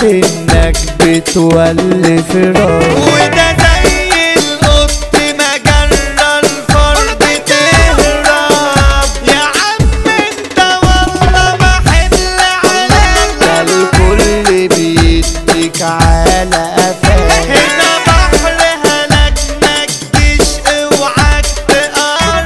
انك بتولي فراق، وده زي القط ما جرى الفار بتهرب. يا عم انت والله ما حمل عليك، ده الكل بيديك على قفاك. هنا بحر هلاك مجديش اوعاك تقرب.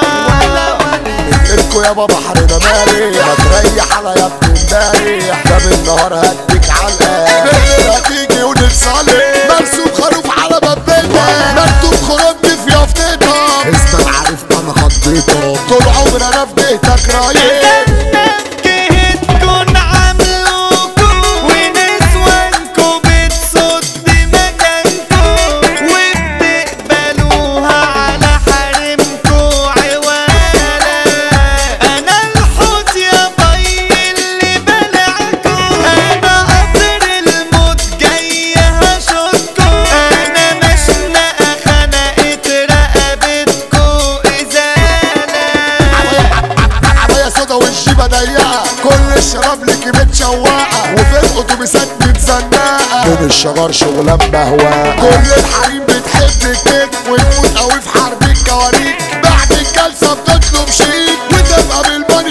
اركو يابا بحرنا مالي، ما تريح على يا ابن امبارح، ده بالنهار هديك علقه بالليل هتيجي ونتصالح. مرسوم خروف على باب بيتك، مكتوب خرجت في يافطتك، اسمك عارف انا خضيتك، طول عمري انا في جهتك رايح. جهتكن عاملوكو ونسوانكو بتصد مكانكو، وبتقبلوها على حرمكو عوالا. انا الحوت يا بي اللي بلعكو، انا قطر الموت جاي هشوتكو، انا مشنقة خنقت رقبتكو ازالة. عباية سودا والجيبة ضيقة، كل الشباب ليكي متشوقة، وفي الأتوبيسات متزنقة، من الشجر شغلان بهواء. كل الحريم بتحب الكيك، وتموت قوي في حرب الكواريك، بعد الجلسة بتطلب شيك، وتبقى بالماني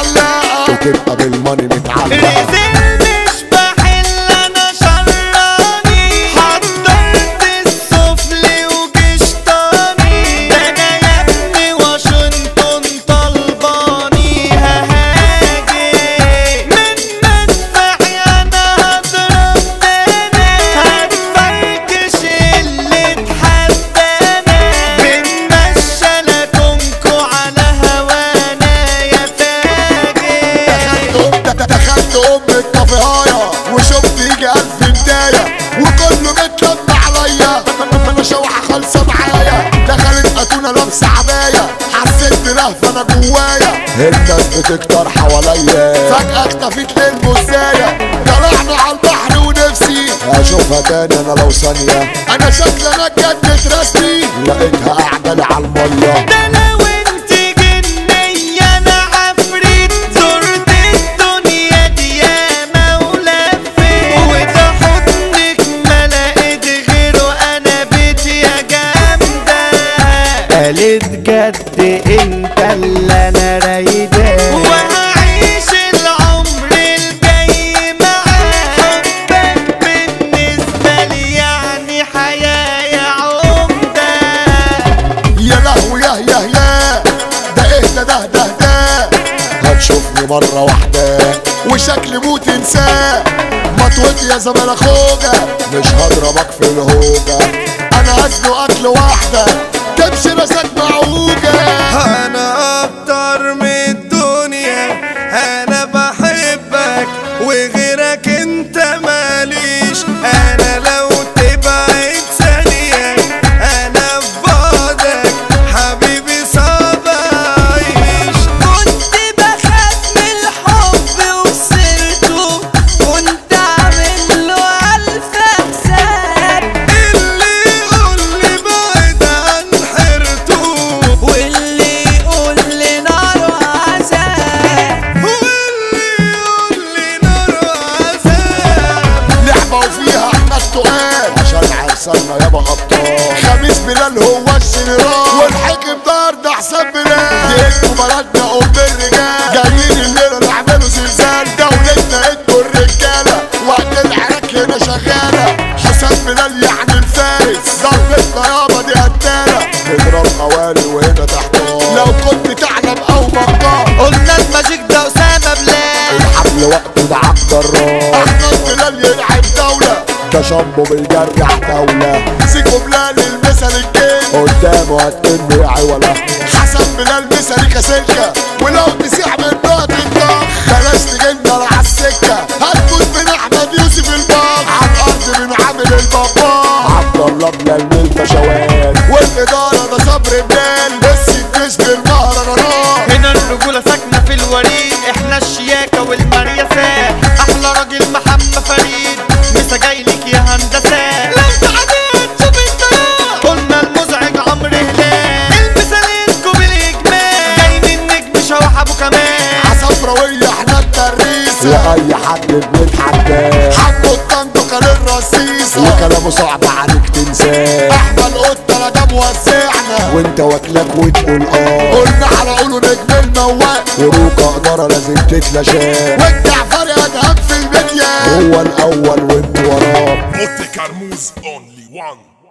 متعلقة. رزق مش بحل انا شراني، حضرت السفلي وجشطاني، ده انا يا ابني واشنطن طلباني ههاجي من مدفعي. انا هضرب تاني هتفركش اللي اتحدانا، بنمشى لكمكو على هوانا يا فاجر. دخلت ام الكافيهاية وشفت يجي 1000 بداية، وكله متلم عليا، انا شوحة خالصة معايا. دخلت اتونة لابسة عباية، حسيت بلهفة انا جوايا، الناس بتكتر حواليا، فجأة اختفيت للمزايا. طلعنا على البحر ونفسي اشوفها تاني انا لو ثانية، انا شكلي انا اتجدت رسمي، لقيتها قاعدة لي على المية. ده لو انت جنية انا عفريت، زرت الدنيا دي ياما ولفيت، وده حضنك ما لقيت غيره انا بيتي يا جامدة. قالت جد انت اللي انا رايداه، وهعيش العمر الجاي معاك، حبك بالنسبة لي يعني حياة يا عمدة. يا لهوي يا ده ايه ده هتشوفني مرة واحدة وشكل موت انساه، مطوتي يا زمان اخوجة، مش هضربك في الهوجة، انا هزنقك لوحدة تمشي راسك معوجة. انا اكتر من الدنيا، انا بحبك وغيرك انت ماليش، انا لو تبعد ثانية انا في بعدك حبيبي صعب اعيش. كنت بخاف من الحب وخسرته، كنت عامل له 1000 حساب، اللي يقول لي بعد عن حيرته، واللي يقول لي نار وعذاب، واللي يقول لي نار وعذاب. لعبة وفيها احنا التقال، عشان عرسنا يابا ابطال، خميس بلال هو الجنرال، والحكم دار ده حساب بلال، ديكوا بلدنا ام الرجال، جايين الليلة نعملوا زلزال، دولتنا انتوا الرجالة، وقت العراك هنا شغالة، حسام بلال يعني الفارس، ضربتنا يابا دي قتالة، نضرب قوالي وهنا تحتار، لو كنت تعلم او مقدار، قلنا الماجيك ده اسامة بلال، الحفل وقته ده عبد الراب، احمد بلال يلعب دولة، ده شامبو بالجرح دولة، سيكو بلال المثل الجيل، قدامه هتكنه يا عوله، حسن بلال مثلي كسلكة، ولو تسيح من نقط الضغط بلاش تجنر عالسكة، هتموت من احمد يوسف الباق، عالارض من عامل البابا، عبد الله بلال للبشوات، والادارة ده صبر بلال، بس الجيش بالمهرجانات، هنا الرجولة ساكنة في الوريد، احنا الشياكة والمريسات، احلى راجل محمد فريد، مسا جايلك يا هندسة، لو تعديت شوف الطريق، قلنا المزعج عمرو هلال، المثالينكو بالاجمال، جاي من نجم شوح ابو كمال، عصفراوية احنا التريسة، لأي حد بنتحداه، حبوا اسمه صعب عليك تنساه. احنا القطة لا ده موزعنا وانت واكلك وتقول قلنا على قوله نجم الموال وروكا قدرة لازم تتلاشاه. والجعفر يا في الميديا هو الاول وانت وراه. Monte Carmouze only one.